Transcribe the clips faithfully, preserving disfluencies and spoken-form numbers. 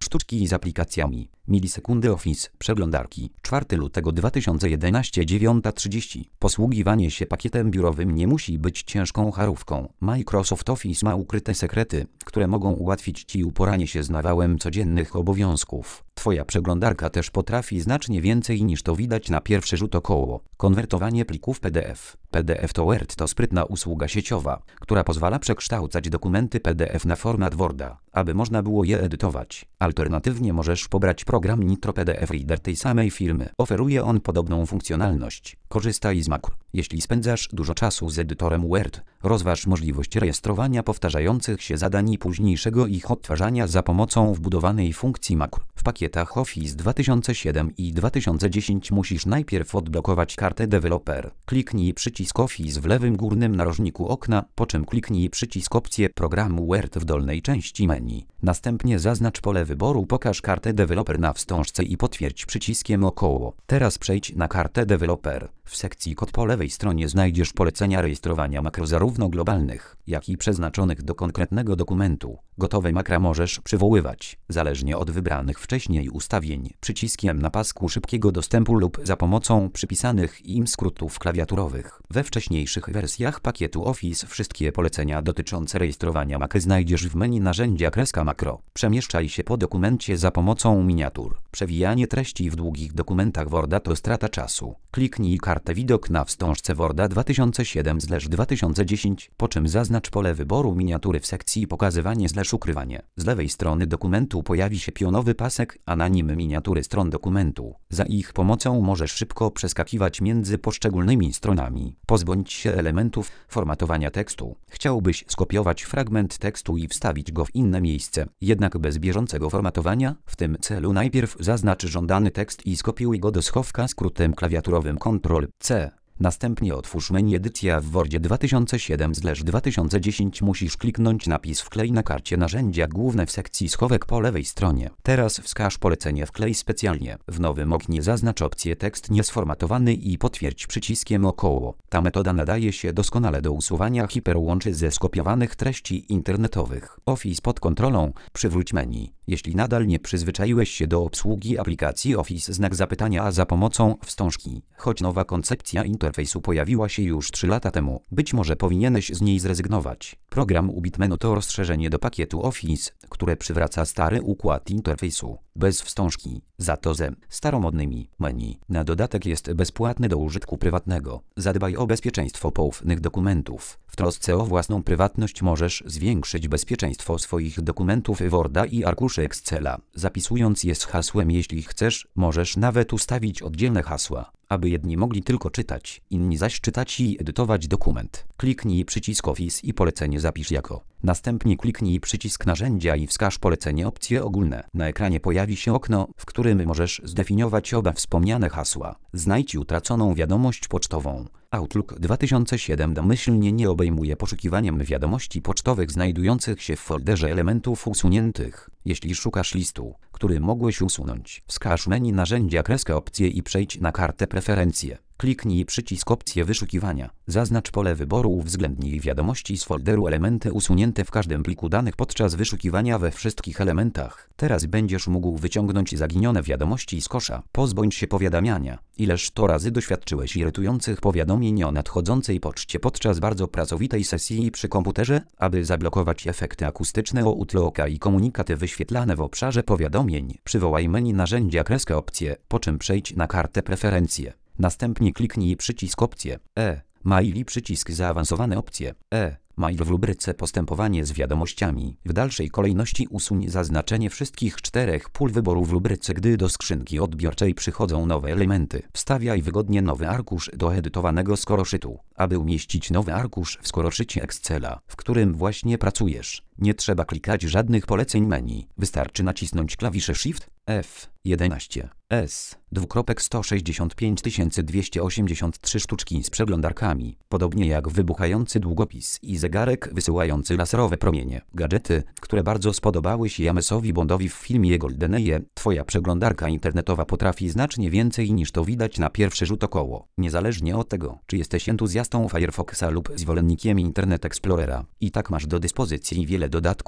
sztuczki z aplikacjami. Milisekundy Office, przeglądarki. czwartego lutego dwa tysiące jedenastego, dziewiąta trzydzieści. Posługiwanie się pakietem biurowym nie musi być ciężką charówką. Microsoft Office ma ukryte sekrety, które mogą ułatwić Ci uporanie się z nawałem codziennych obowiązków. Twoja przeglądarka też potrafi znacznie więcej niż to widać na pierwszy rzut oka. Konwertowanie plików P D F. P D F to Word to sprytna usługa sieciowa, która pozwala przekształcać dokumenty P D F na format Worda, aby można było je edytować. Alternatywnie możesz pobrać program Nitro P D F Reader tej samej firmy. Oferuje on podobną funkcjonalność. Korzystaj z Macu. Jeśli spędzasz dużo czasu z edytorem Word, rozważ możliwość rejestrowania powtarzających się zadań i późniejszego ich odtwarzania za pomocą wbudowanej funkcji Macu. W pakietach Office dwa tysiące siedem i dwa tysiące dziesięć musisz najpierw odblokować kartę deweloper. Kliknij przycisk Office w lewym górnym narożniku okna, po czym kliknij przycisk opcję programu Word w dolnej części menu. Następnie zaznacz pole wyboru Pokaż kartę deweloper na wstążce i potwierdź przyciskiem około. Teraz przejdź na kartę deweloper. W sekcji kod po lewej stronie znajdziesz polecenia rejestrowania makro zarówno globalnych, jak i przeznaczonych do konkretnego dokumentu. Gotowe makra możesz przywoływać, zależnie od wybranych wcześniej ustawień, przyciskiem na pasku szybkiego dostępu lub za pomocą przypisanych im skrótów klawiaturowych. We wcześniejszych wersjach pakietu Office wszystkie polecenia dotyczące rejestrowania makr znajdziesz w menu narzędzia kreska makro. Przemieszczaj się po dokumencie za pomocą miniatur. Przewijanie treści w długich dokumentach Worda to strata czasu. Kliknij kartę widok na wstążce Worda dwa tysiące siedem dwa tysiące dziesięć, po czym zaznacz pole wyboru miniatury w sekcji pokazywanie ukrywanie. Z lewej strony dokumentu pojawi się pionowy pasek, a na nim miniatury stron dokumentu. Za ich pomocą możesz szybko przeskakiwać między poszczególnymi stronami. Pozbądź się elementów formatowania tekstu. Chciałbyś skopiować fragment tekstu i wstawić go w inne miejsce, jednak bez bieżącego formatowania? W tym celu najpierw zaznacz żądany tekst i skopiuj go do schowka skrótem klawiaturowym kontrol C. Następnie otwórz menu edycja w Wordzie dwa tysiące siedem dwa tysiące dziesięć. Musisz kliknąć napis wklej na karcie narzędzia główne w sekcji schowek po lewej stronie. Teraz wskaż polecenie wklej specjalnie. W nowym oknie zaznacz opcję tekst niesformatowany i potwierdź przyciskiem około. Ta metoda nadaje się doskonale do usuwania hiperłączy ze skopiowanych treści internetowych. Office pod kontrolą. Przywróć menu. Jeśli nadal nie przyzwyczaiłeś się do obsługi aplikacji Office, znak zapytania za pomocą wstążki. Choć nowa koncepcja interfejsu pojawiła się już trzy lata temu, być może powinieneś z niej zrezygnować. Program U Bitmenu to rozszerzenie do pakietu Office, które przywraca stary układ interfejsu, bez wstążki, za to ze staromodnymi menu. Na dodatek jest bezpłatny do użytku prywatnego. Zadbaj o bezpieczeństwo poufnych dokumentów. W trosce o własną prywatność możesz zwiększyć bezpieczeństwo swoich dokumentów Worda i arkuszy Excela, zapisując je z hasłem. Jeśli chcesz, możesz nawet ustawić oddzielne hasła, aby jedni mogli tylko czytać, inni zaś czytać i edytować dokument. Kliknij przycisk Office i polecenie zapisz jako. Następnie kliknij przycisk narzędzia i wskaż polecenie opcje ogólne. Na ekranie pojawi się okno, w którym możesz zdefiniować oba wspomniane hasła. Znajdź utraconą wiadomość pocztową. Outlook dwa tysiące siedem domyślnie nie obejmuje poszukiwaniem wiadomości pocztowych znajdujących się w folderze elementów usuniętych. Jeśli szukasz listu, który mogłeś usunąć, wskaż menu narzędzia kreskę opcje i przejdź na kartę preferencje. Kliknij przycisk opcję wyszukiwania. Zaznacz pole wyboru uwzględnij wiadomości z folderu elementy usunięte w każdym pliku danych podczas wyszukiwania we wszystkich elementach. Teraz będziesz mógł wyciągnąć zaginione wiadomości z kosza. Pozbądź się powiadamiania. Ileż to razy doświadczyłeś irytujących powiadomień o nadchodzącej poczcie podczas bardzo pracowitej sesji przy komputerze? Aby zablokować efekty akustyczne Outlooka i komunikaty wyświetlane w obszarze powiadomień, przywołaj menu narzędzia kreskę opcje, po czym przejdź na kartę preferencje. Następnie kliknij przycisk opcje E, mail i przycisk zaawansowane opcje E, mail w rubryce postępowanie z wiadomościami. W dalszej kolejności usuń zaznaczenie wszystkich czterech pól wyboru w rubryce, gdy do skrzynki odbiorczej przychodzą nowe elementy. Wstawiaj wygodnie nowy arkusz do edytowanego skoroszytu. Aby umieścić nowy arkusz w skoroszycie Excela, w którym właśnie pracujesz, nie trzeba klikać żadnych poleceń menu. Wystarczy nacisnąć klawisze Shift, F, jedenaście, S, dwukropek sto sześćdziesiąt pięć tysięcy dwieście osiemdziesiąt trzy sztuczki z przeglądarkami, podobnie jak wybuchający długopis i zegarek wysyłający laserowe promienie. Gadżety, które bardzo spodobały się Jamesowi Bondowi w filmie GoldenEye. Twoja przeglądarka internetowa potrafi znacznie więcej niż to widać na pierwszy rzut oka. Niezależnie od tego, czy jesteś entuzjastą Firefoxa lub zwolennikiem Internet Explorera, i tak masz do dyspozycji wiele dodatków,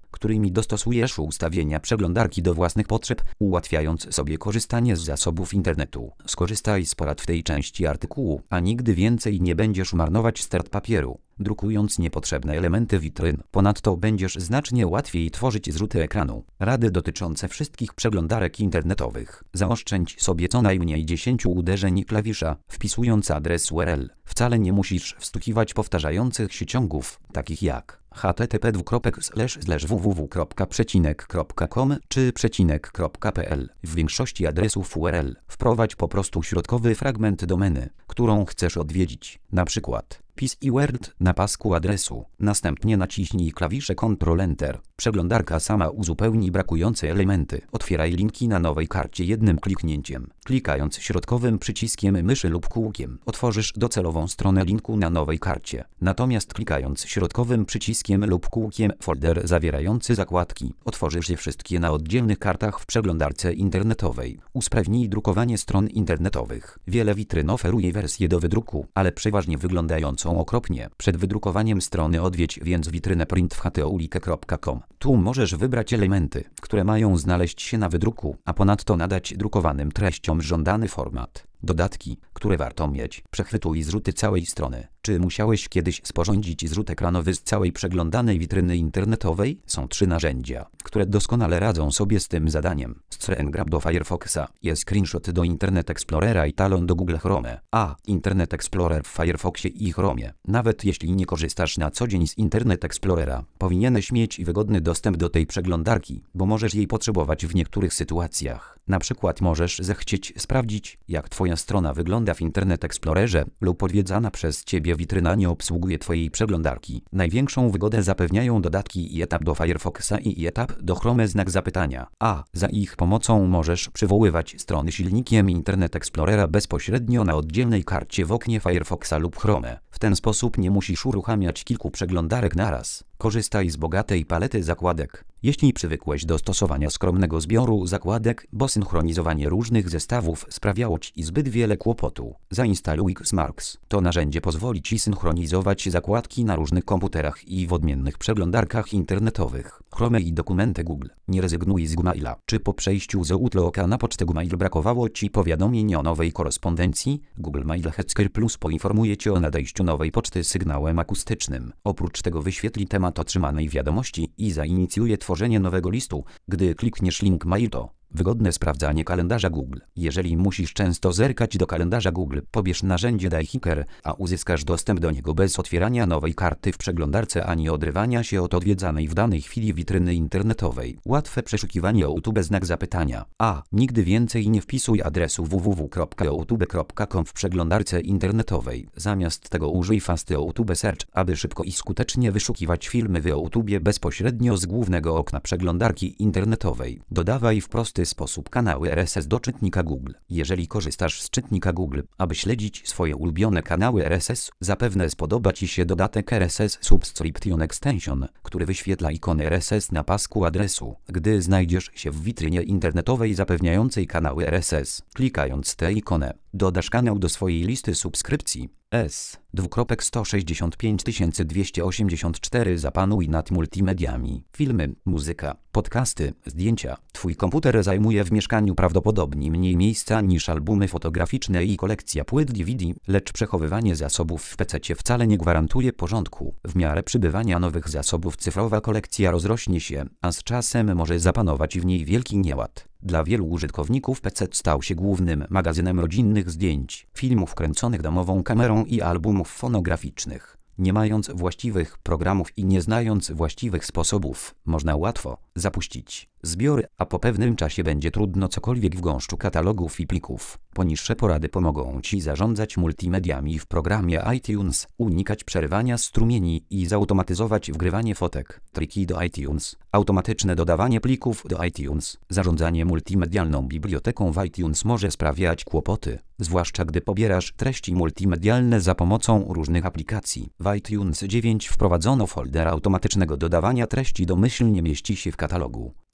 którymi dostosujesz ustawienia przeglądarki do własnych potrzeb, ułatwiając sobie korzystanie z zasobów internetu. Skorzystaj z porad w tej części artykułu, a nigdy więcej nie będziesz marnować stert papieru, drukując niepotrzebne elementy witryn. Ponadto będziesz znacznie łatwiej tworzyć zrzuty ekranu. Rady dotyczące wszystkich przeglądarek internetowych. Zaoszczędź sobie co najmniej dziesięć uderzeń klawisza, wpisując adres U R L. Wcale nie musisz wstukiwać powtarzających się ciągów, takich jak h t t p dwukropek slash slash w w w kropka przecinek kropka com czy przecinek kropka p l. W większości adresów U R L wprowadź po prostu środkowy fragment domeny, którą chcesz odwiedzić, na przykład P C Word na pasku adresu. Następnie naciśnij klawisze kontrol enter. Przeglądarka sama uzupełni brakujące elementy. Otwieraj linki na nowej karcie jednym kliknięciem. Klikając środkowym przyciskiem myszy lub kółkiem, otworzysz docelową stronę linku na nowej karcie. Natomiast klikając środkowym przyciskiem lub kółkiem folder zawierający zakładki, otworzysz je wszystkie na oddzielnych kartach w przeglądarce internetowej. Usprawnij drukowanie stron internetowych. Wiele witryn oferuje wersję do wydruku, ale przeważnie wyglądającą okropnie. Przed wydrukowaniem strony odwiedź więc witrynę print w h t o u l i k e kropka com. Tu możesz wybrać elementy, które mają znaleźć się na wydruku, a ponadto nadać drukowanym treściom żądany format. Dodatki, które warto mieć. Przechwytuj zrzuty całej strony. Czy musiałeś kiedyś sporządzić zrzut ekranowy z całej przeglądanej witryny internetowej? Są trzy narzędzia, które doskonale radzą sobie z tym zadaniem. Screen Grab do Firefoxa, jest Screenshot do Internet Explorera i Talon do Google Chrome. A. Internet Explorer w Firefoxie i Chromie. Nawet jeśli nie korzystasz na co dzień z Internet Explorera, powinieneś mieć wygodny dostęp do tej przeglądarki, bo możesz jej potrzebować w niektórych sytuacjach. Na przykład możesz zechcieć sprawdzić, jak Twoja strona wygląda w Internet Explorerze lub odwiedzana przez Ciebie witryna nie obsługuje Twojej przeglądarki. Największą wygodę zapewniają dodatki i etap do Firefoxa i etap do Chrome znak zapytania. A. Za ich pomocą możesz przywoływać strony silnikiem Internet Explorera bezpośrednio na oddzielnej karcie w oknie Firefoxa lub Chrome. W ten sposób nie musisz uruchamiać kilku przeglądarek naraz. Korzystaj z bogatej palety zakładek. Jeśli przywykłeś do stosowania skromnego zbioru zakładek, bo synchronizowanie różnych zestawów sprawiało Ci zbyt wiele kłopotu, zainstaluj Xmarks. To narzędzie pozwoli Ci synchronizować zakładki na różnych komputerach i w odmiennych przeglądarkach internetowych. Chrome i dokumenty Google. Nie rezygnuj z Gmaila. Czy po przejściu z Outlooka na pocztę Gmail brakowało Ci powiadomień o nowej korespondencji? Google Mail Hacker Plus poinformuje Cię o nadejściu nowej poczty sygnałem akustycznym. Oprócz tego wyświetli temat otrzymanej wiadomości i zainicjuje tworzenie nowego listu, gdy klikniesz link Mail to wygodne sprawdzanie kalendarza Google. Jeżeli musisz często zerkać do kalendarza Google, pobierz narzędzie dieHacker, a uzyskasz dostęp do niego bez otwierania nowej karty w przeglądarce ani odrywania się od odwiedzanej w danej chwili witryny internetowej. Łatwe przeszukiwanie YouTube znak zapytania. A. Nigdy więcej nie wpisuj adresu w w w kropka youtube kropka com w przeglądarce internetowej. Zamiast tego użyj Fast YouTube Search, aby szybko i skutecznie wyszukiwać filmy w YouTube bezpośrednio z głównego okna przeglądarki internetowej. Dodawaj w prosty sposób kanały R S S do czytnika Google. Jeżeli korzystasz z czytnika Google, aby śledzić swoje ulubione kanały R S S, zapewne spodoba Ci się dodatek R S S Subscription Extension, który wyświetla ikony R S S na pasku adresu. Gdy znajdziesz się w witrynie internetowej zapewniającej kanały R S S, klikając tę ikonę, dodasz kanał do swojej listy subskrypcji. S. Dwukropek sto sześćdziesiąt pięć tysięcy dwieście osiemdziesiąt cztery Zapanuj nad multimediami. Filmy, muzyka, podcasty, zdjęcia. Twój komputer zajmuje w mieszkaniu prawdopodobnie mniej miejsca niż albumy fotograficzne i kolekcja płyt D V D, lecz przechowywanie zasobów w pececie wcale nie gwarantuje porządku. W miarę przybywania nowych zasobów cyfrowa kolekcja rozrośnie się, a z czasem może zapanować w niej wielki nieład. Dla wielu użytkowników P C stał się głównym magazynem rodzinnych zdjęć, filmów kręconych domową kamerą i albumów fonograficznych. Nie mając właściwych programów i nie znając właściwych sposobów, można łatwo zapuścić zbiory, a po pewnym czasie będzie trudno cokolwiek w gąszczu katalogów i plików. Poniższe porady pomogą Ci zarządzać multimediami w programie iTunes, unikać przerywania strumieni i zautomatyzować wgrywanie fotek. Triki do iTunes, automatyczne dodawanie plików do iTunes. Zarządzanie multimedialną biblioteką w iTunes może sprawiać kłopoty, zwłaszcza gdy pobierasz treści multimedialne za pomocą różnych aplikacji. W iTunes dziewięć wprowadzono folder automatycznego dodawania treści domyślnie mieści się w katalogu. C.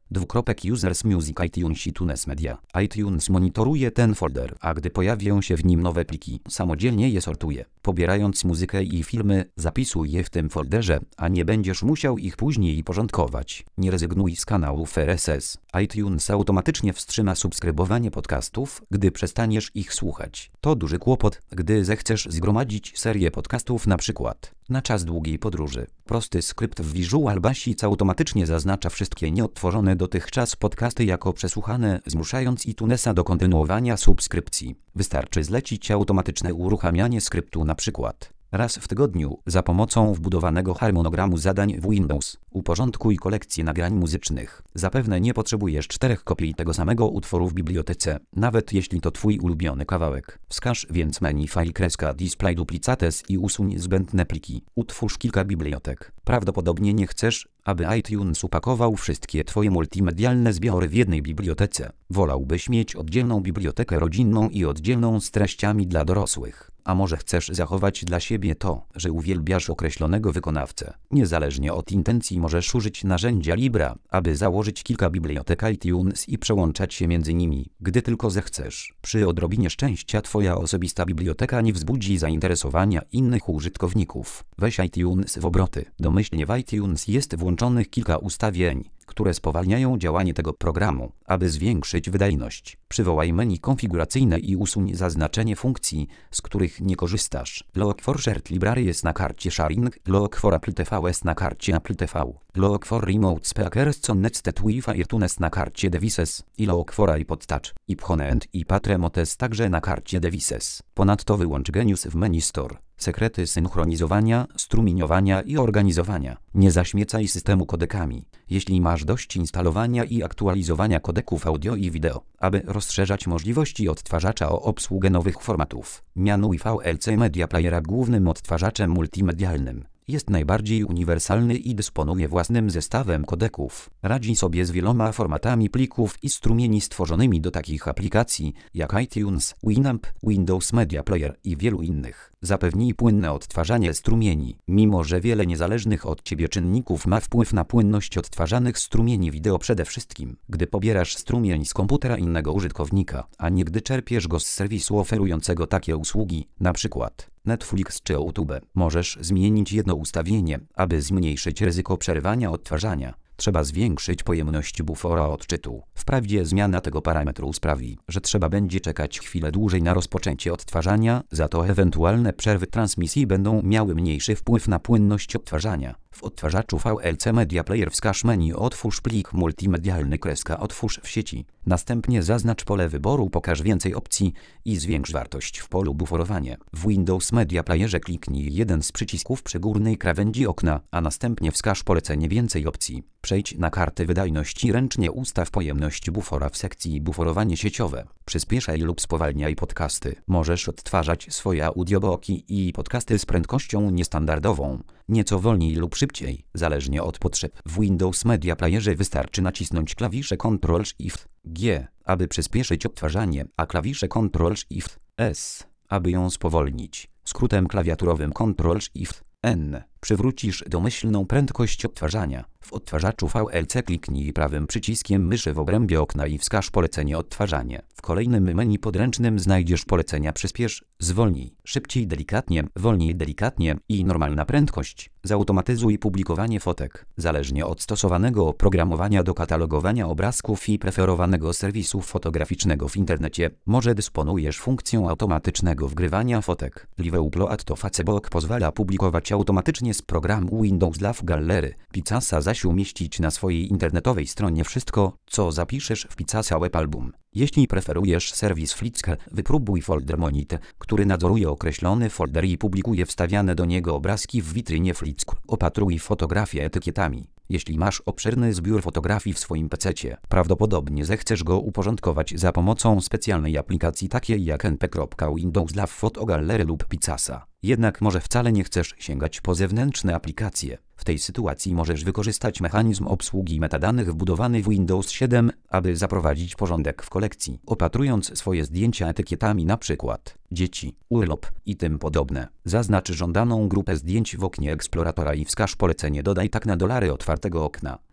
Dwukropek Users Music iTunes iTunes Media. iTunes monitoruje ten folder, a gdy pojawią się w nim nowe pliki, samodzielnie je sortuje. Pobierając muzykę i filmy, zapisuj je w tym folderze, a nie będziesz musiał ich później porządkować. Nie rezygnuj z kanałów R S S. iTunes automatycznie wstrzyma subskrybowanie podcastów, gdy przestaniesz ich słuchać. To duży kłopot, gdy zechcesz zgromadzić serię podcastów na przykład na czas długiej podróży. Prosty skrypt w Visual Basic automatycznie zaznacza wszystkie nieodtworzone dotychczas podcasty jako przesłuchane, zmuszając iTunesa do kontynuowania subskrypcji. Wystarczy zlecić automatyczne uruchamianie skryptu na przykład raz w tygodniu za pomocą wbudowanego harmonogramu zadań w Windows. Uporządkuj kolekcję nagrań muzycznych. Zapewne nie potrzebujesz czterech kopii tego samego utworu w bibliotece, nawet jeśli to twój ulubiony kawałek. Wskaż więc menu File kreska Display Duplicates i usuń zbędne pliki. Utwórz kilka bibliotek. Prawdopodobnie nie chcesz, aby iTunes upakował wszystkie twoje multimedialne zbiory w jednej bibliotece. Wolałbyś mieć oddzielną bibliotekę rodzinną i oddzielną z treściami dla dorosłych. A może chcesz zachować dla siebie to, że uwielbiasz określonego wykonawcę. Niezależnie od intencji możesz użyć narzędzia Libra, aby założyć kilka bibliotek iTunes i przełączać się między nimi, gdy tylko zechcesz. Przy odrobinie szczęścia twoja osobista biblioteka nie wzbudzi zainteresowania innych użytkowników. Weź iTunes w obroty. Domyślnie w iTunes jest włączonych kilka ustawień, które spowalniają działanie tego programu. Aby zwiększyć wydajność, przywołaj menu konfiguracyjne i usuń zaznaczenie funkcji, z których nie korzystasz. Lock for Shared Libraries na karcie Sharing, Lock for Apple T V jest na karcie Apple T V, Lock for Remote Speakers Connected with iTunes na karcie Devices i Lock for iPod Touch, iPhone and iPad Remote jest także na karcie Devices. Ponadto wyłącz Genius w menu Store. Sekrety synchronizowania, strumieniowania i organizowania. Nie zaśmiecaj systemu kodekami. Jeśli masz dość instalowania i aktualizowania kodeków audio i wideo, aby rozszerzać możliwości odtwarzacza o obsługę nowych formatów, mianuj V L C Media Playera głównym odtwarzaczem multimedialnym. Jest najbardziej uniwersalny i dysponuje własnym zestawem kodeków. Radzi sobie z wieloma formatami plików i strumieni stworzonymi do takich aplikacji jak iTunes, Winamp, Windows Media Player i wielu innych. Zapewnij płynne odtwarzanie strumieni. Mimo że wiele niezależnych od ciebie czynników ma wpływ na płynność odtwarzanych strumieni wideo, przede wszystkim gdy pobierasz strumień z komputera innego użytkownika, a nie gdy czerpiesz go z serwisu oferującego takie usługi, na przykład Netflix czy YouTube. Możesz zmienić jedno ustawienie, aby zmniejszyć ryzyko przerywania odtwarzania. Trzeba zwiększyć pojemność bufora odczytu. Wprawdzie zmiana tego parametru sprawi, że trzeba będzie czekać chwilę dłużej na rozpoczęcie odtwarzania, za to ewentualne przerwy transmisji będą miały mniejszy wpływ na płynność odtwarzania. W odtwarzaczu V L C Media Player wskaż menu Otwórz plik multimedialny kreska Otwórz w sieci. Następnie zaznacz pole wyboru Pokaż więcej opcji i zwiększ wartość w polu Buforowanie. W Windows Media Playerze kliknij jeden z przycisków przy górnej krawędzi okna, a następnie wskaż polecenie Więcej opcji. Przejdź na kartę wydajności, ręcznie ustaw pojemność bufora w sekcji Buforowanie sieciowe. Przyspieszaj lub spowalniaj podcasty. Możesz odtwarzać swoje audiobooki i podcasty z prędkością niestandardową, nieco wolniej lub szybciej, zależnie od potrzeb. W Windows Media Playerze wystarczy nacisnąć klawisze Ctrl Shift G, aby przyspieszyć odtwarzanie, a klawisze Ctrl Shift S, aby ją spowolnić. Skrótem klawiaturowym Ctrl Shift N przywrócisz domyślną prędkość odtwarzania. W odtwarzaczu V L C kliknij prawym przyciskiem myszy w obrębie okna i wskaż polecenie odtwarzanie. W kolejnym menu podręcznym znajdziesz polecenia Przyspiesz, Zwolnij, Szybciej delikatnie, Wolniej delikatnie i Normalna prędkość. Zautomatyzuj publikowanie fotek. Zależnie od stosowanego oprogramowania do katalogowania obrazków i preferowanego serwisu fotograficznego w internecie, może dysponujesz funkcją automatycznego wgrywania fotek. Live Upload to Facebook pozwala publikować automatycznie z programu Windows Live Gallery Picasa, zaś umieścić na swojej internetowej stronie wszystko, co zapiszesz w Picasa Web Album. Jeśli preferujesz serwis Flickr, wypróbuj folder Monite, który nadzoruje określony folder i publikuje wstawiane do niego obrazki w witrynie Flickr. Opatruj fotografie etykietami. Jeśli masz obszerny zbiór fotografii w swoim pececie, prawdopodobnie zechcesz go uporządkować za pomocą specjalnej aplikacji takiej jak N P Windows Live Photo Gallery lub Picasa. Jednak może wcale nie chcesz sięgać po zewnętrzne aplikacje. W tej sytuacji możesz wykorzystać mechanizm obsługi metadanych wbudowany w Windows siedem, aby zaprowadzić porządek w kolekcji, opatrując swoje zdjęcia etykietami np. dzieci, urlop i tym podobne. Zaznacz żądaną grupę zdjęć w oknie eksploratora i wskaż polecenie Dodaj tak na dolary otwartego okna.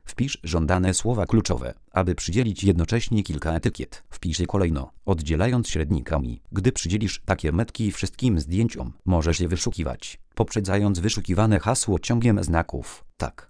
Wpisz żądane słowa kluczowe, aby przydzielić jednocześnie kilka etykiet. Wpisz je kolejno, oddzielając średnikami. Gdy przydzielisz takie metki wszystkim zdjęciom, możesz je wyszukiwać, poprzedzając wyszukiwane hasło ciągiem znaków. Tak.